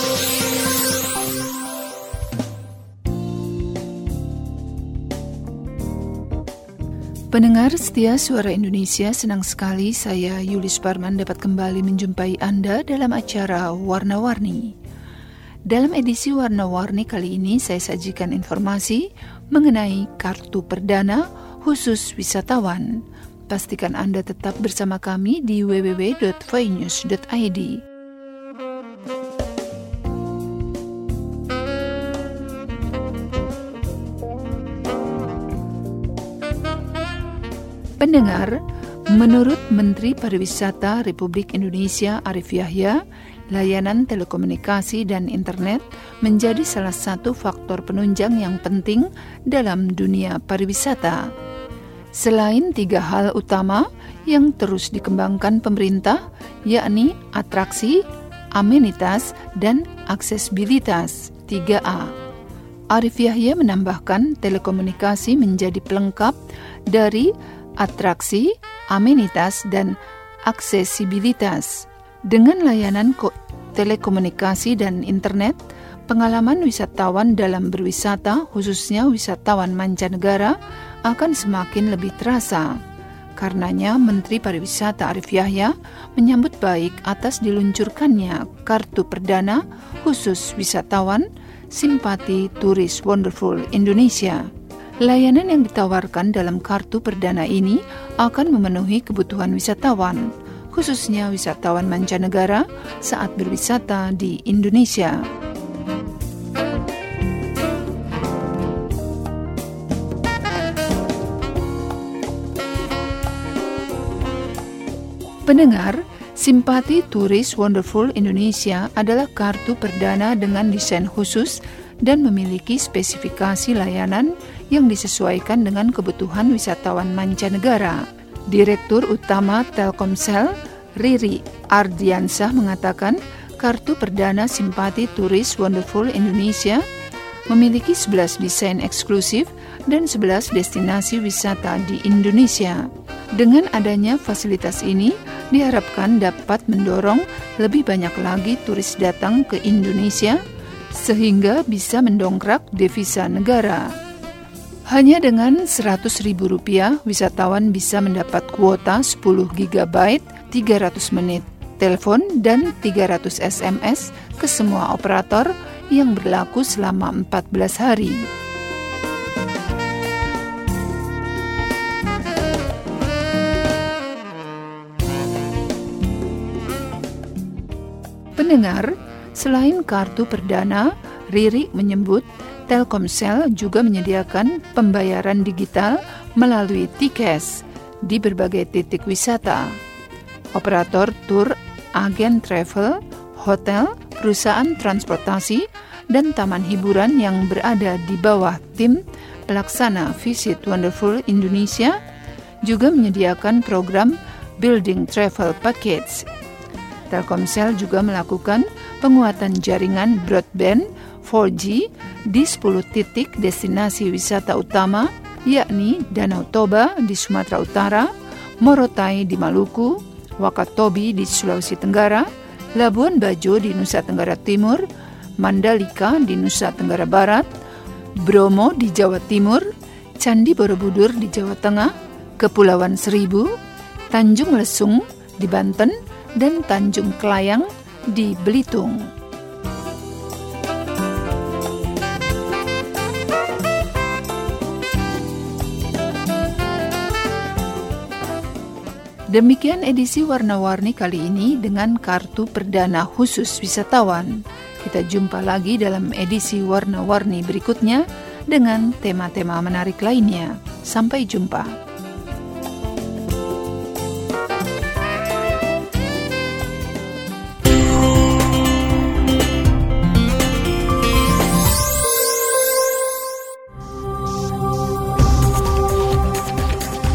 Pendengar setia Suara Indonesia, senang sekali saya Yulis Parman dapat kembali menjumpai Anda dalam acara Warna-Warni. Dalam edisi Warna-Warni kali ini saya sajikan informasi mengenai kartu perdana khusus wisatawan. Pastikan Anda tetap bersama kami di w w w dot voinews dot i d. Pendengar, menurut Menteri Pariwisata Republik Indonesia Arief Yahya, layanan telekomunikasi dan internet menjadi salah satu faktor penunjang yang penting dalam dunia pariwisata. Selain tiga hal utama yang terus dikembangkan pemerintah, yakni atraksi, amenitas, dan aksesibilitas tiga A. Arief Yahya menambahkan telekomunikasi menjadi pelengkap dari atraksi, amenitas, dan aksesibilitas. Dengan layanan ko- telekomunikasi dan internet, pengalaman wisatawan dalam berwisata, khususnya wisatawan mancanegara, akan semakin lebih terasa. Karenanya, Menteri Pariwisata Arief Yahya menyambut baik atas diluncurkannya kartu perdana khusus wisatawan Simpati Turis Wonderful Indonesia. Layanan yang ditawarkan dalam kartu perdana ini akan memenuhi kebutuhan wisatawan, khususnya wisatawan mancanegara saat berwisata di Indonesia. Pendengar, Simpati Turis Wonderful Indonesia adalah kartu perdana dengan desain khusus dan memiliki spesifikasi layanan yang disesuaikan dengan kebutuhan wisatawan mancanegara. Direktur Utama Telkomsel, Riri Ardiansah mengatakan, kartu perdana Simpati Turis Wonderful Indonesia memiliki sebelas desain eksklusif dan sebelas destinasi wisata di Indonesia. Dengan adanya fasilitas ini, diharapkan dapat mendorong lebih banyak lagi turis datang ke Indonesia, sehingga bisa mendongkrak devisa negara. Hanya dengan seratus ribu rupiah, wisatawan bisa mendapat kuota sepuluh giga byte, tiga ratus menit telepon, dan tiga ratus S M S ke semua operator yang berlaku selama empat belas hari. Pendengar, selain kartu perdana, Riri menyebut Telkomsel juga menyediakan pembayaran digital melalui T-Cash di berbagai titik wisata. Operator tur, agen travel, hotel, perusahaan transportasi, dan taman hiburan yang berada di bawah tim pelaksana Visit Wonderful Indonesia juga menyediakan program Building Travel Package. Telkomsel juga melakukan penguatan jaringan broadband empat G di sepuluh titik destinasi wisata utama, yakni Danau Toba di Sumatera Utara, Morotai di Maluku, Wakatobi di Sulawesi Tenggara, Labuan Bajo di Nusa Tenggara Timur, Mandalika di Nusa Tenggara Barat, Bromo di Jawa Timur, Candi Borobudur di Jawa Tengah, Kepulauan Seribu, Tanjung Lesung di Banten, dan Tanjung Kelayang di Belitung. Demikian edisi Warna-Warni kali ini dengan kartu perdana khusus wisatawan. Kita jumpa lagi dalam edisi Warna-Warni berikutnya dengan tema-tema menarik lainnya. Sampai jumpa.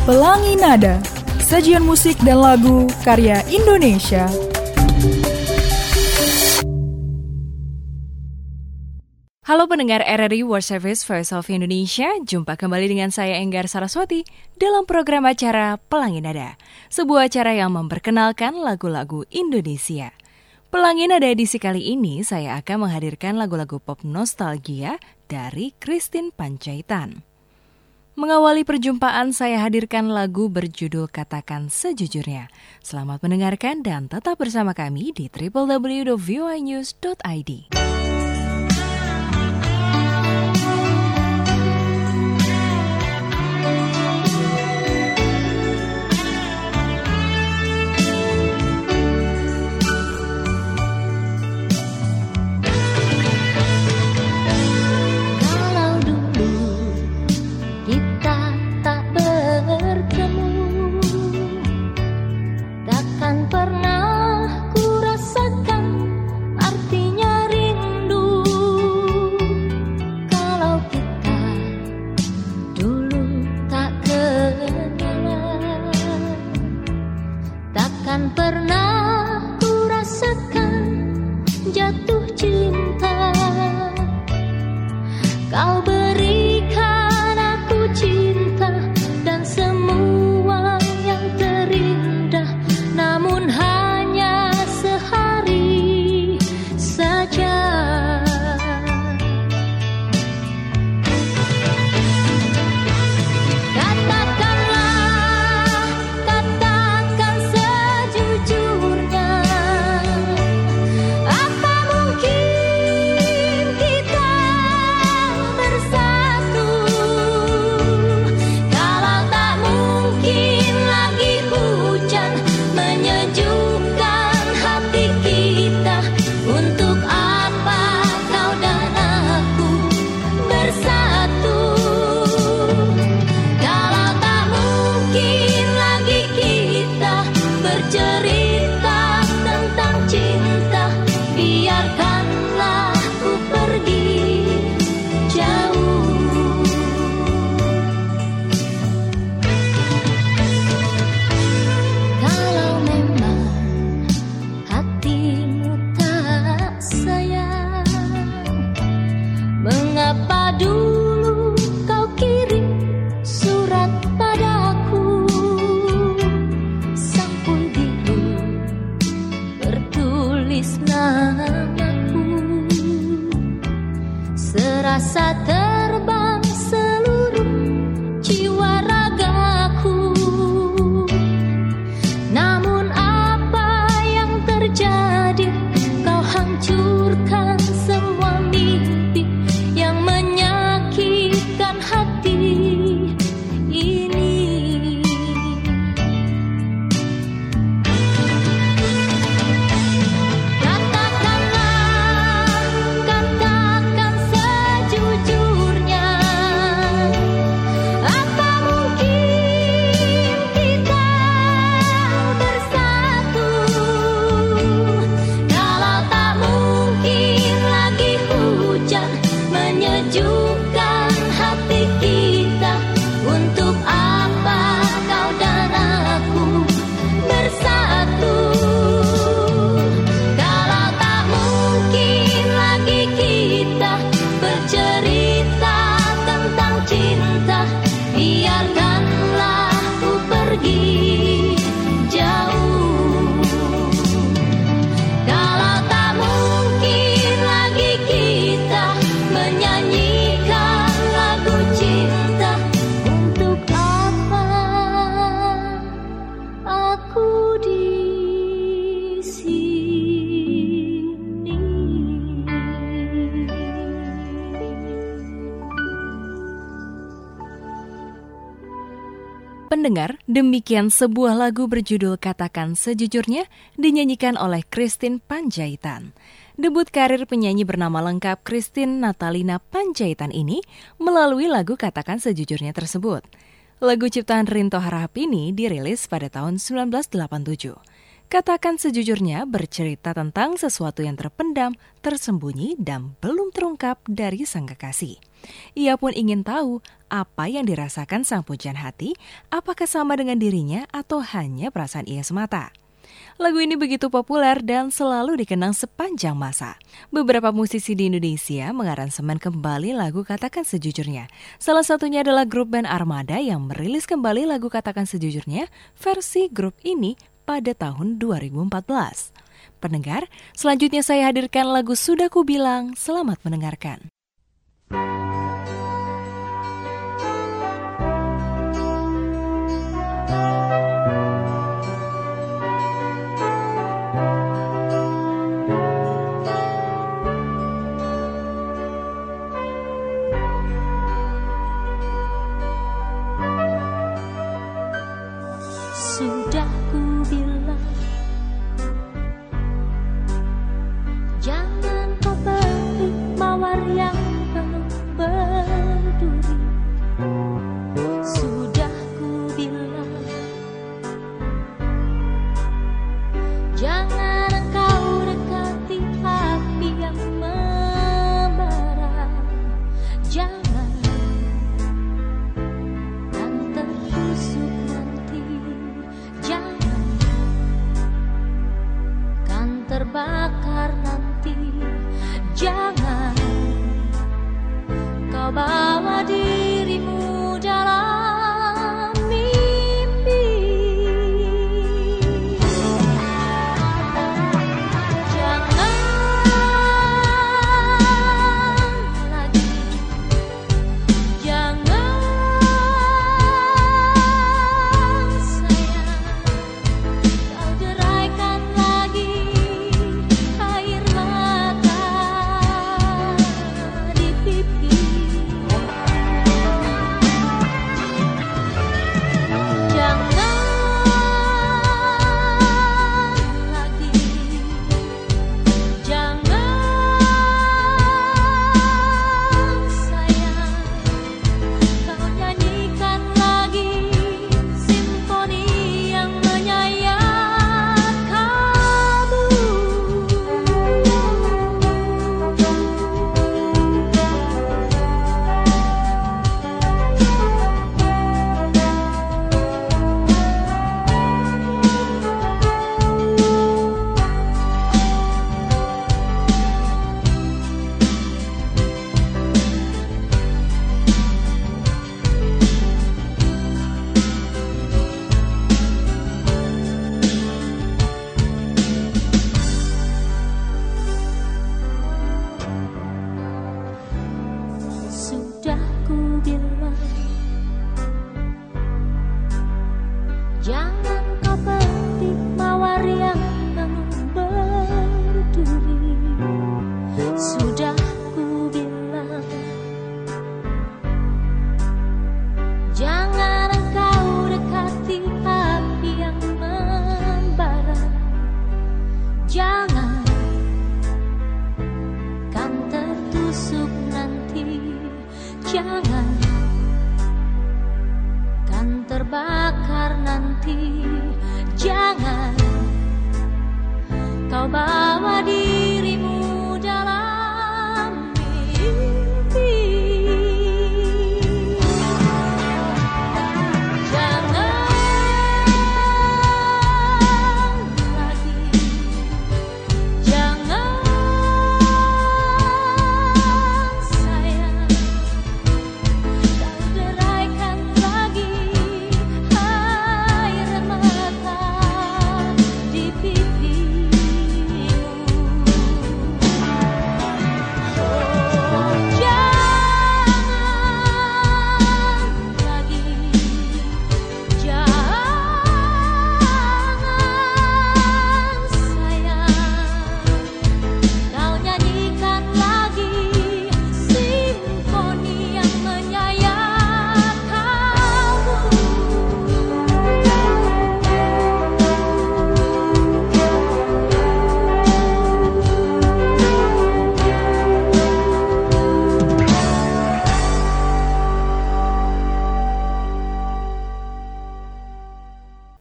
Pelangi Nada, sajian musik dan lagu karya Indonesia. Halo pendengar R R I World Service Voice of Indonesia, jumpa kembali dengan saya Enggar Saraswati dalam program acara Pelangi Nada, sebuah acara yang memperkenalkan lagu-lagu Indonesia. Pelangi Nada edisi kali ini saya akan menghadirkan lagu-lagu pop nostalgia dari Christine Panjaitan. Mengawali perjumpaan saya hadirkan lagu berjudul Katakan Sejujurnya. Selamat mendengarkan dan tetap bersama kami di w w w dot v o i news dot i d. Pendengar, demikian sebuah lagu berjudul Katakan Sejujurnya dinyanyikan oleh Christine Panjaitan. Debut karir penyanyi bernama lengkap Christine Natalina Panjaitan ini melalui lagu Katakan Sejujurnya tersebut. Lagu ciptaan Rinto Harahap ini dirilis pada tahun sembilan belas delapan puluh tujuh. Katakan Sejujurnya bercerita tentang sesuatu yang terpendam, tersembunyi, dan belum terungkap dari sang kekasih. Ia pun ingin tahu apa yang dirasakan sang pujian hati, apakah sama dengan dirinya atau hanya perasaan ia semata. Lagu ini begitu populer dan selalu dikenang sepanjang masa. Beberapa musisi di Indonesia mengaransemen kembali lagu Katakan Sejujurnya. Salah satunya adalah grup band Armada yang merilis kembali lagu Katakan Sejujurnya versi grup ini pada tahun dua ribu empat belas. Pendengar, selanjutnya saya hadirkan lagu Sudah Ku Bilang. Selamat mendengarkan. Sudah ku bilang, jangan kau beri mawar yang penuh berduri. Sudah ku bilang, jangan engkau dekati api yang membara. Jangan, kan tertusuk nanti. Jangan, kan terbakar nanti. Jangan kau bawa dirimu dalam mimpi. Jangan lagi, jangan sayang, kau deraikan lagi air mata di pipi. terbakar nanti. Jangan kau bawa dirimu dalam mimpi. Jangan lagi, jangan sayang, kau deraikan lagi air mata di pipimu.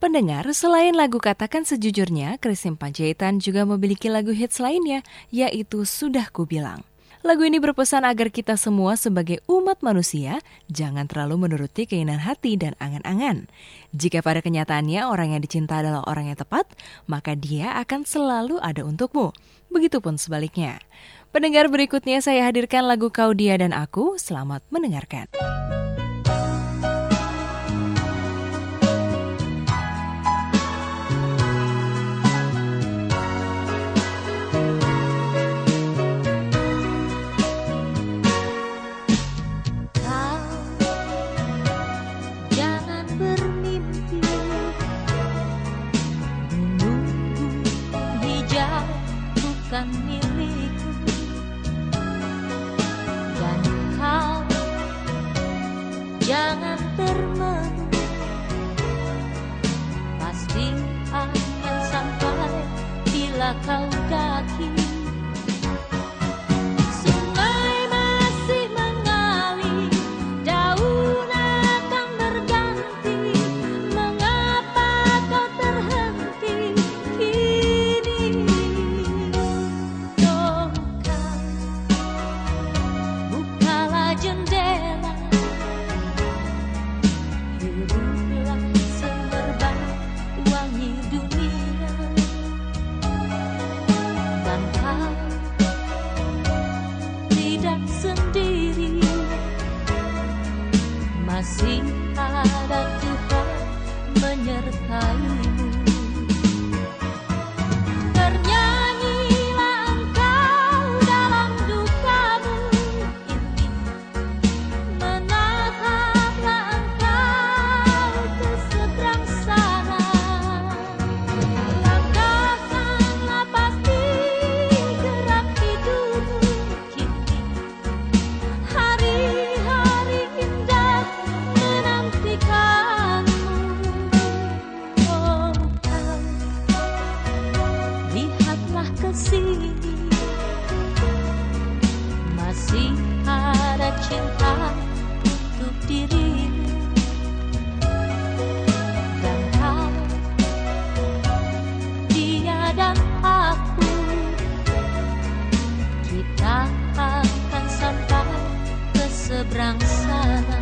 Pendengar, selain lagu Katakan Sejujurnya, Christine Panjaitan juga memiliki lagu hits lainnya, yaitu Sudah Kubilang. Lagu ini berpesan agar kita semua sebagai umat manusia jangan terlalu menuruti keinginan hati dan angan-angan. Jika pada kenyataannya orang yang dicinta adalah orang yang tepat, maka dia akan selalu ada untukmu. Begitupun sebaliknya. Pendengar, berikutnya saya hadirkan lagu Kau Dia dan Aku. Selamat mendengarkan. Bukan milikku, dan kau jangan termenung, pasti akan sampai bila kau daki. Sungai masih mengalir, daun akan berganti, mengapa kau terhenti kini? Jendela, hiduplah semerbak wangi dunia, dan kau tidak sendiri, masih ada Tuhan menyertaimu. Masih ada cinta untuk dirimu, dan kau, dia dan aku, kita akan sampai ke seberang sana.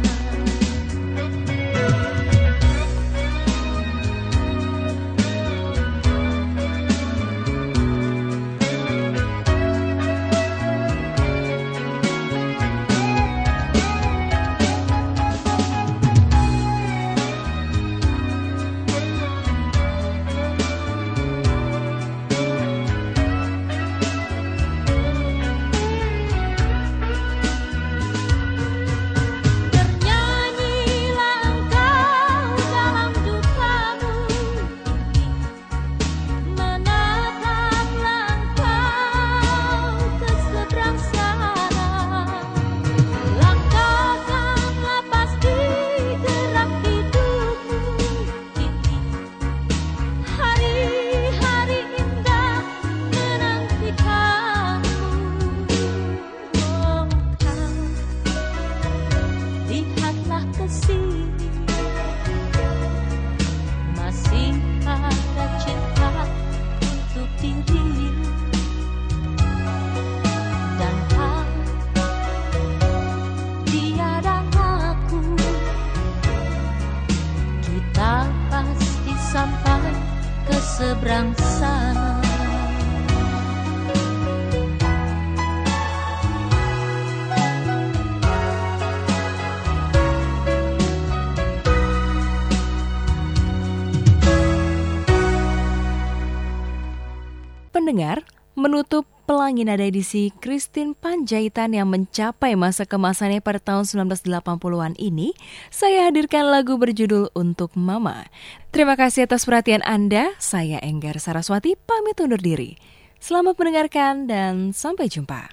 Seberang sana. Pendengar, menutup Pelangi Nada edisi Christine Panjaitan yang mencapai masa kemasannya pada tahun sembilan belas delapan puluhan ini, saya hadirkan lagu berjudul Untuk Mama. Terima kasih atas perhatian Anda. Saya Enggar Saraswati pamit undur diri. Selamat mendengarkan dan sampai jumpa.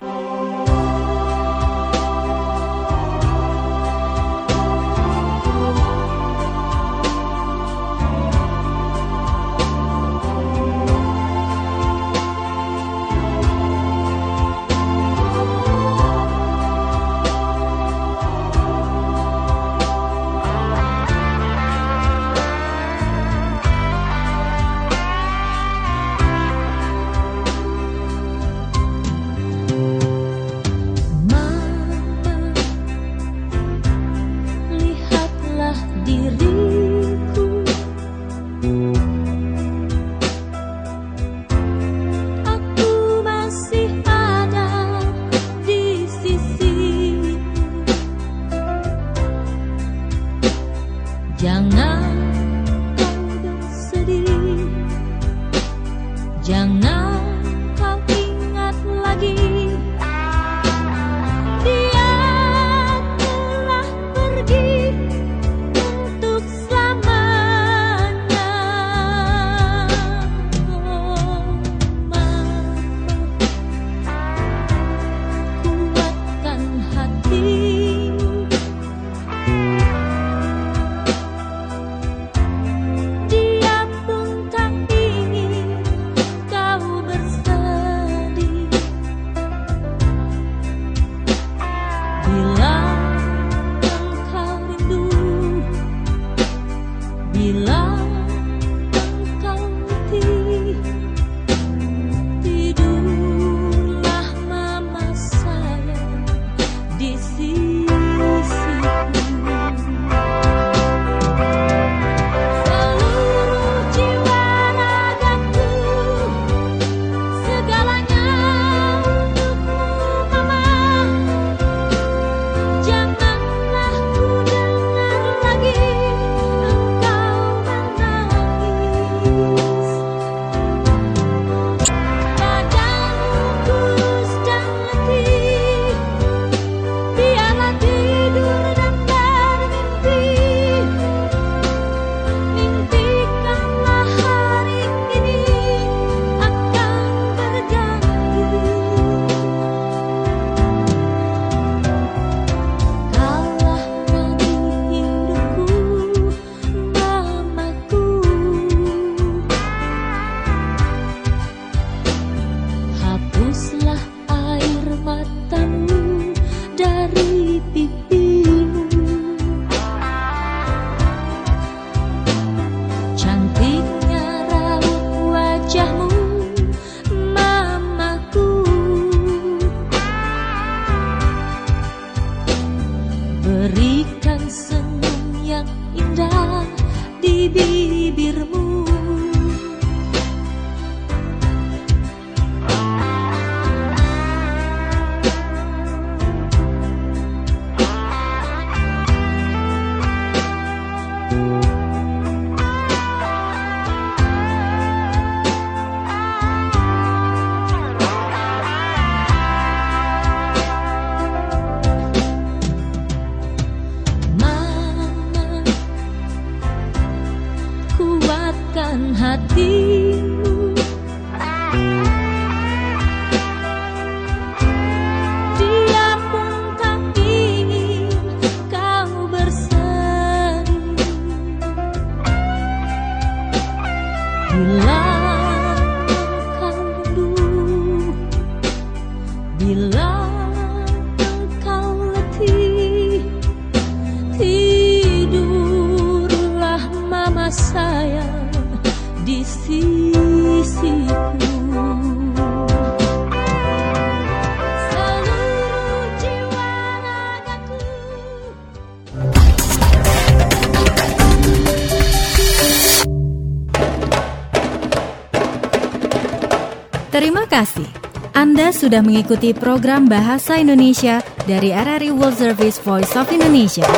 Terima kasih. Anda sudah mengikuti program Bahasa Indonesia dari R R I World Service Voice of Indonesia.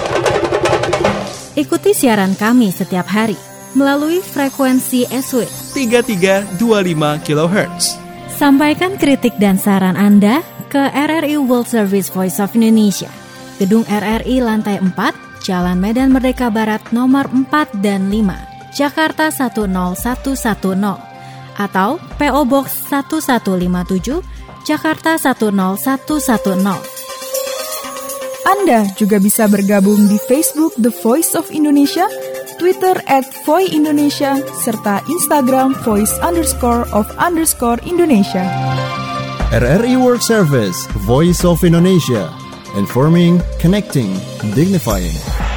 Ikuti siaran kami setiap hari melalui frekuensi S W tiga tiga dua lima kilohertz. Sampaikan kritik dan saran Anda ke R R I World Service Voice of Indonesia, Gedung R R I lantai empat, Jalan Medan Merdeka Barat nomor empat dan lima, Jakarta satu nol satu satu nol, atau P O Box satu satu lima tujuh, Jakarta satu nol satu satu nol. Anda juga bisa bergabung di Facebook The Voice of Indonesia, Twitter at Voi Indonesia, serta Instagram voice underscore of underscore Indonesia. R R I World Service, Voice of Indonesia, informing, connecting, dignifying.